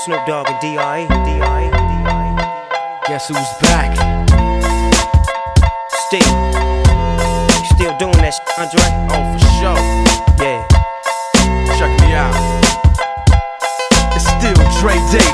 Snoop Dogg and D.R.E. Guess who's back? Still doing that shit, Andre? Oh, for sure. Yeah. Check me out. It's still Dre Day,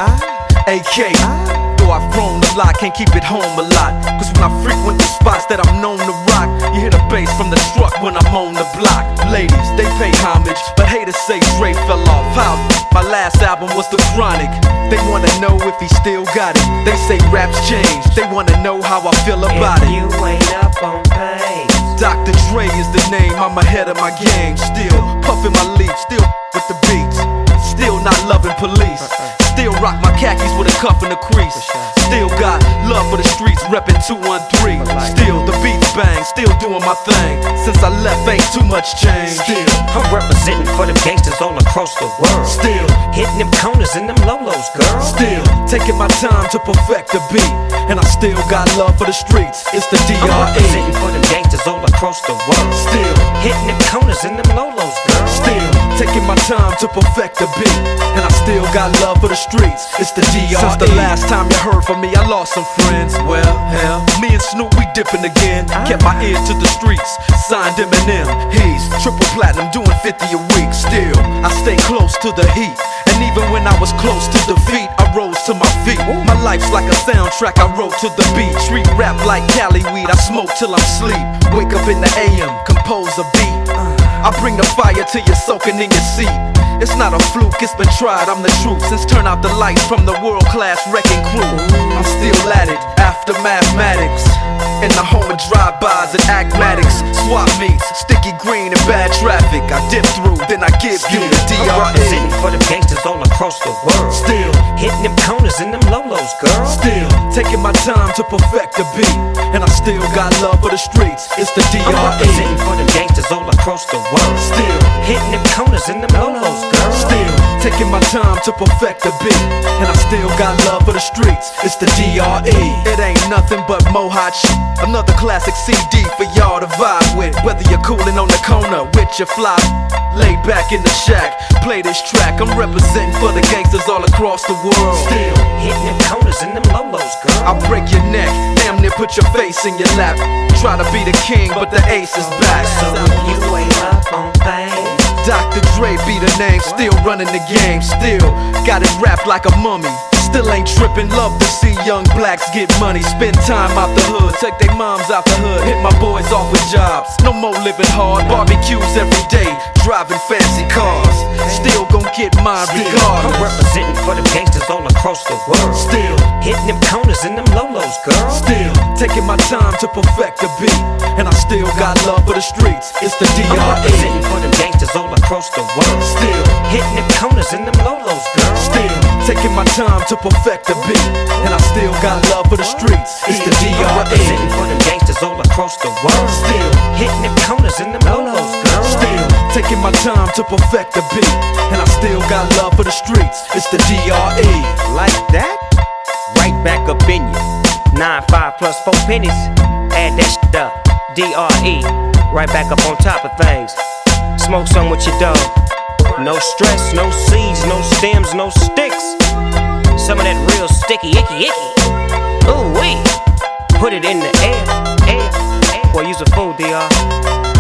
AK. Though I've grown a lot, can't keep it home a lot. Cause when I frequent the spots that I'm known to rock, you hear the bass from the truck when I'm on the block. Ladies, they pay homage, but haters say Dre fell off. How? My last album was The Chronic. They wanna know if he still got it. They say raps change, they wanna know how I feel about it. You ain't up on pace. Dr. Dre is the name, I'm ahead of my game. Still puffin' my leaf, still with the beats. Still not loving police. Still rock my khakis with a cuff and a crease. Still got love for the streets, reppin' 213. Still the beats bang, still doing my thing. Since I left, ain't too much change. Still I'm representing for them gangsters all across the world. Still hitting them corners and them lolos, girl. Still taking my time to perfect the beat. And I still got love for the streets. It's the I'm D.R.E. representing for them gangsters all across the world. Still hitting them corners and them lolos, girl. Still taking my time to perfect the beat. And I still got love for the streets. It's the D.R.E. Since the last time you heard from me, I lost some friends. Well, hell, me and Snoop, we dipping again. Kept my ear to the streets, signed Eminem. He's triple platinum, doing 50 a week. Still, I stay close to the heat. And even when I was close to defeat, I rose to my feet. My life's like a soundtrack, I wrote to the beat. Street rap like Cali weed, I smoke till I'm sleep. Wake up in the AM, compose a beat. I bring the fire till you're soaking in your seat. It's not a fluke, it's been tried, I'm the truth. Since turn out the lights from the world-class wrecking crew, I'm still at it, after mathematics. In the home of drive-bys and acmatics, swap meets, sticky green and bad traffic. I dip through, then I give you the I'm D.R.E. representing for them gangsters all across the world. Still hitting them corners and them lolos, girl. Still taking my time to perfect the beat. And I still got love for the streets. It's the I'm representing D.R.E. for them gangsters all across the world. Still hitting them corners and them lolos, girl. Still taking my time to perfect the beat. And I still got love for the streets. It's the D.R.E. It ain't nothing but mohawk shit. Another classic CD for y'all to vibe with. Whether you're coolin' on the corner with your fly, laid back in the shack, play this track. I'm representing for the gangsters all across the world. Still hitting them corners and them lolos, girl. I'll break your neck, damn near put your face in your lap. Try to be the king, but the ace is back. So if you ain't up on things, Dr. Dre be the name, still running the game. Still got it wrapped like a mummy. Still ain't trippin', love to see young blacks get money. Spend time out the hood, take their moms out the hood. Hit my boys off with jobs, no more living hard. Barbecues every day, driving fancy cars. Still gon' get mine I'm regardless. representing for them gangsters all across the world. Still hitting them corners and them lolos, girl. Still taking my time to perfect the beat. And I still got love for the streets. It's the I'm D.R.E. representing for them gangsters all across the world. Still hitting them corners and them lolos, girl. Still taking my time to perfect the beat. And I still got love for the streets. It's the I'm representing D.R.E. for them gangsters all across the world. Still hitting them corners and them lolos, girl. Still taking my time to perfect the beat. And I still got love for the streets. It's the D.R.E. Like that? Right back up in you. 9-5 plus 4 pennies. Add that shit up. D.R.E. Right back up on top of things. Smoke some with your dog. No stress, no seeds, no stems, no sticks. Some of that real sticky, icky. Ooh wee. Put it in the air. Boy, use a fool, D.R.